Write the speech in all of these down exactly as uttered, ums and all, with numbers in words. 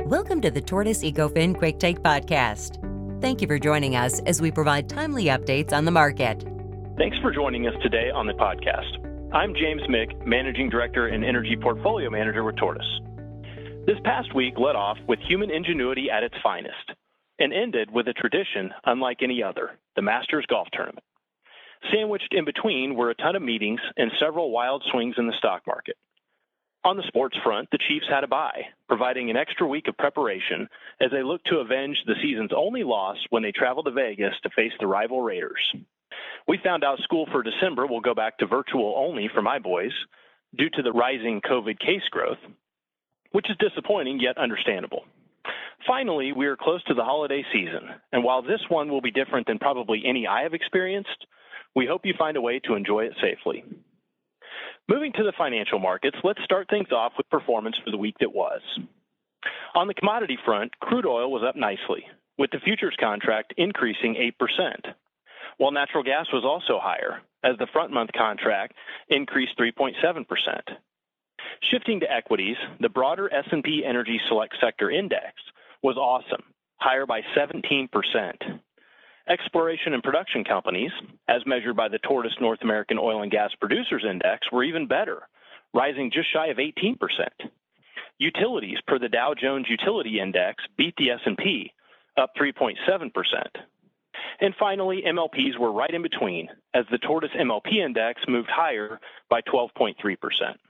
Welcome to the Tortoise EcoFin Quick Take Podcast. Thank you for joining us as we provide timely updates on the market. Thanks for joining us today on the podcast. I'm James Mick, Managing Director and Energy Portfolio Manager with Tortoise. This past week led off with human ingenuity at its finest and ended with a tradition unlike any other, the Masters Golf Tournament. Sandwiched in between were a ton of meetings and several wild swings in the stock market. On the sports front, the Chiefs had a bye, providing an extra week of preparation as they looked to avenge the season's only loss when they traveled to Vegas to face the rival Raiders. We found out school for December will go back to virtual only for my boys due to the rising COVID case growth, which is disappointing yet understandable. Finally, we are close to the holiday season, and while this one will be different than probably any I have experienced, we hope you find a way to enjoy it safely. Moving to the financial markets, let's start things off with performance for the week that was. On the commodity front, crude oil was up nicely, with the futures contract increasing eight percent, while natural gas was also higher, as the front-month contract increased three point seven percent. Shifting to equities, the broader S and P Energy Select Sector Index was awesome, higher by seventeen percent. Exploration and production companies, as measured by the Tortoise North American Oil and Gas Producers Index, were even better, rising just shy of eighteen percent. Utilities, per the Dow Jones Utility Index, beat the S and P, up three point seven percent. And finally, M L Ps were right in between, as the Tortoise M L P Index moved higher by twelve point three percent.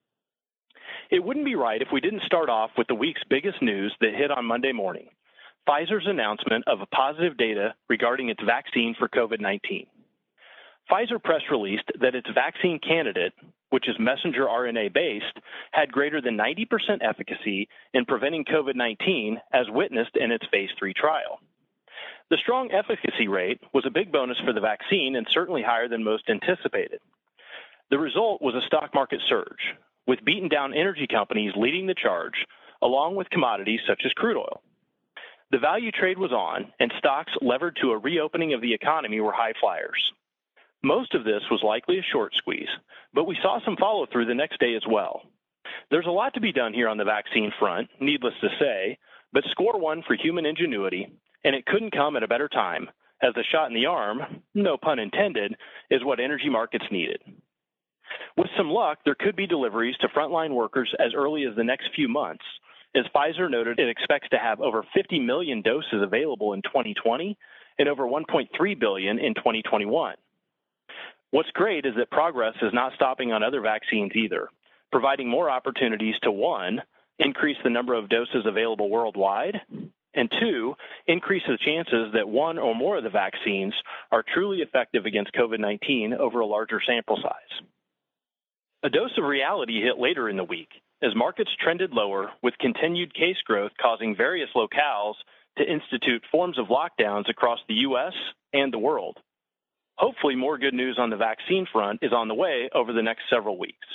It wouldn't be right if we didn't start off with the week's biggest news that hit on Monday morning: Pfizer's announcement of a positive data regarding its vaccine for COVID nineteen. Pfizer press released that its vaccine candidate, which is messenger R N A-based, had greater than ninety percent efficacy in preventing COVID nineteen, as witnessed in its phase three trial. The strong efficacy rate was a big bonus for the vaccine and certainly higher than most anticipated. The result was a stock market surge, with beaten-down energy companies leading the charge, along with commodities such as crude oil. The value trade was on, and stocks levered to a reopening of the economy were high flyers. Most of this was likely a short squeeze, but we saw some follow-through the next day as well. There's a lot to be done here on the vaccine front, needless to say, but score one for human ingenuity, and it couldn't come at a better time, as the shot in the arm, no pun intended, is what energy markets needed. With some luck, there could be deliveries to frontline workers as early as the next few months, as Pfizer noted it expects to have over fifty million doses available in twenty twenty and over one point three billion in twenty twenty-one. What's great is that progress is not stopping on other vaccines either, providing more opportunities to, one, increase the number of doses available worldwide, and two, increase the chances that one or more of the vaccines are truly effective against COVID nineteen over a larger sample size. A dose of reality hit later in the week, as markets trended lower, with continued case growth causing various locales to institute forms of lockdowns across the U S and the world. Hopefully, more good news on the vaccine front is on the way over the next several weeks.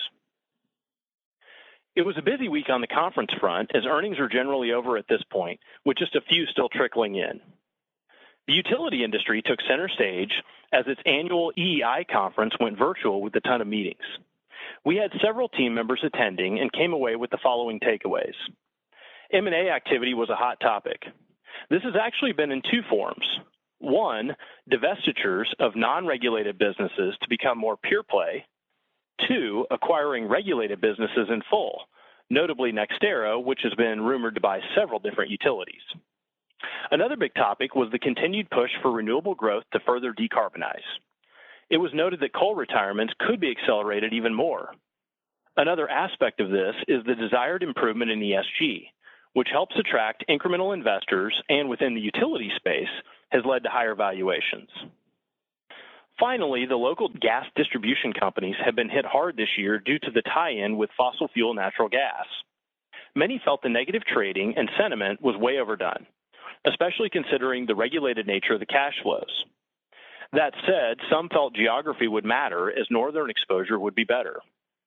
It was a busy week on the conference front, as earnings are generally over at this point, with just a few still trickling in. The utility industry took center stage as its annual E E I conference went virtual with a ton of meetings. We had several team members attending and came away with the following takeaways. M and A activity was a hot topic. This has actually been in two forms. One, divestitures of non-regulated businesses to become more pure play. Two, acquiring regulated businesses in full, notably NextEra, which has been rumored to buy several different utilities. Another big topic was the continued push for renewable growth to further decarbonize. It was noted that coal retirements could be accelerated even more. Another aspect of this is the desired improvement in E S G, which helps attract incremental investors and within the utility space has led to higher valuations. Finally, the local gas distribution companies have been hit hard this year due to the tie-in with fossil fuel natural gas. Many felt the negative trading and sentiment was way overdone, especially considering the regulated nature of the cash flows. That said, some felt geography would matter as northern exposure would be better.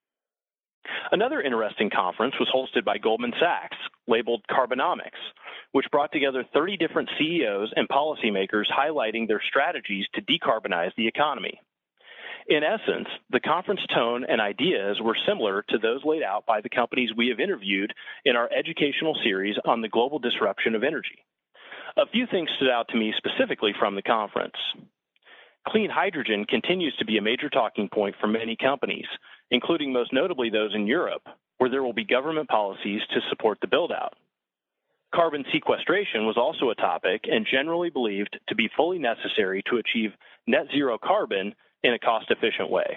Another interesting conference was hosted by Goldman Sachs, labeled Carbonomics, which brought together thirty different C E Os and policymakers highlighting their strategies to decarbonize the economy. In essence, the conference tone and ideas were similar to those laid out by the companies we have interviewed in our educational series on the global disruption of energy. A few things stood out to me specifically from the conference. Clean hydrogen continues to be a major talking point for many companies, including most notably those in Europe, where there will be government policies to support the build-out. Carbon sequestration was also a topic and generally believed to be fully necessary to achieve net zero carbon in a cost-efficient way.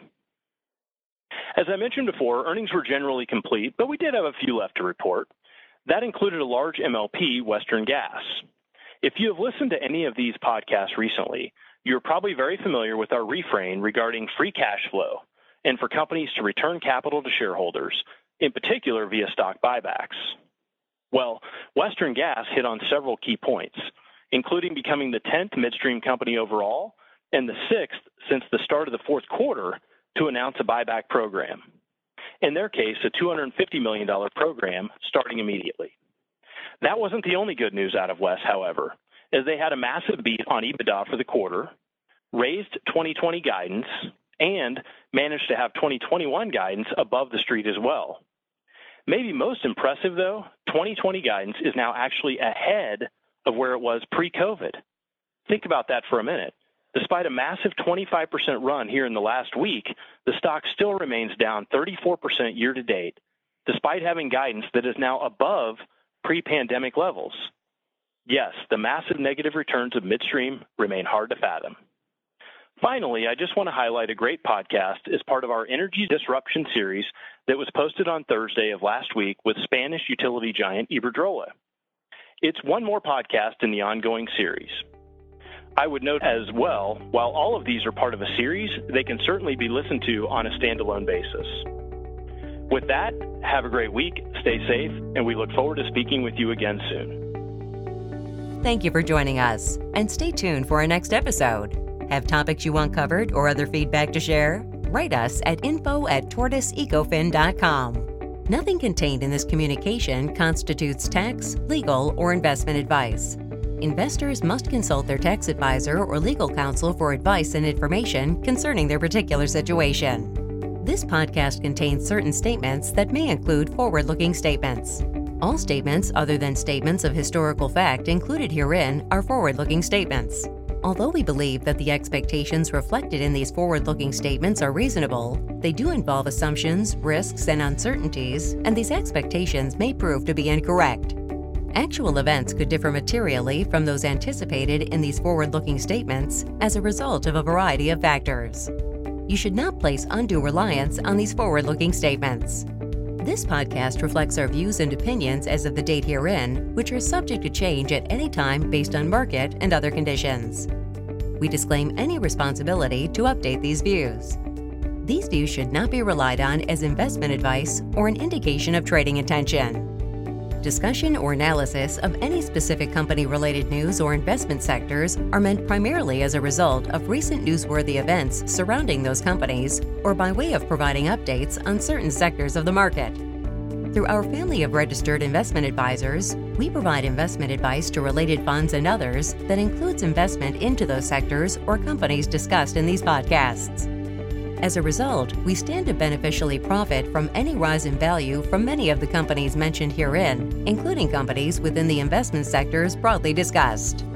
As I mentioned before, earnings were generally complete, but we did have a few left to report. That included a large M L P, Western Gas. If you have listened to any of these podcasts recently, you're probably very familiar with our refrain regarding free cash flow and for companies to return capital to shareholders, in particular via stock buybacks. Well, Western Gas hit on several key points, including becoming the tenth midstream company overall and the sixth since the start of the fourth quarter to announce a buyback program. In their case, a two hundred fifty million dollars program starting immediately. That wasn't the only good news out of West, however, as they had a massive beat on EBITDA for the quarter, raised twenty twenty guidance, and managed to have twenty twenty-one guidance above the street as well. Maybe most impressive, though, twenty twenty guidance is now actually ahead of where it was pre-COVID. Think about that for a minute. Despite a massive twenty-five percent run here in the last week, the stock still remains down thirty-four percent year to date, despite having guidance that is now above pre-pandemic levels. Yes, the massive negative returns of midstream remain hard to fathom. Finally, I just want to highlight a great podcast as part of our Energy Disruption series that was posted on Thursday of last week with Spanish utility giant Iberdrola. It's one more podcast in the ongoing series. I would note as well, while all of these are part of a series, they can certainly be listened to on a standalone basis. With that, have a great week, stay safe, and we look forward to speaking with you again soon. Thank you for joining us, and stay tuned for our next episode. Have topics you want covered or other feedback to share? Write us at info at tortoise ecofin dot com. Nothing contained in this communication constitutes tax, legal, or investment advice. Investors must consult their tax advisor or legal counsel for advice and information concerning their particular situation. This podcast contains certain statements that may include forward-looking statements. All statements other than statements of historical fact included herein are forward-looking statements. Although we believe that the expectations reflected in these forward-looking statements are reasonable, they do involve assumptions, risks, and uncertainties, and these expectations may prove to be incorrect. Actual events could differ materially from those anticipated in these forward-looking statements as a result of a variety of factors. You should not place undue reliance on these forward-looking statements. This podcast reflects our views and opinions as of the date herein, which are subject to change at any time based on market and other conditions. We disclaim any responsibility to update these views. These views should not be relied on as investment advice or an indication of trading intention. Discussion or analysis of any specific company-related news or investment sectors are meant primarily as a result of recent newsworthy events surrounding those companies or by way of providing updates on certain sectors of the market. Through our family of registered investment advisors, we provide investment advice to related funds and others that includes investment into those sectors or companies discussed in these podcasts. As a result, we stand to beneficially profit from any rise in value from many of the companies mentioned herein, including companies within the investment sectors broadly discussed.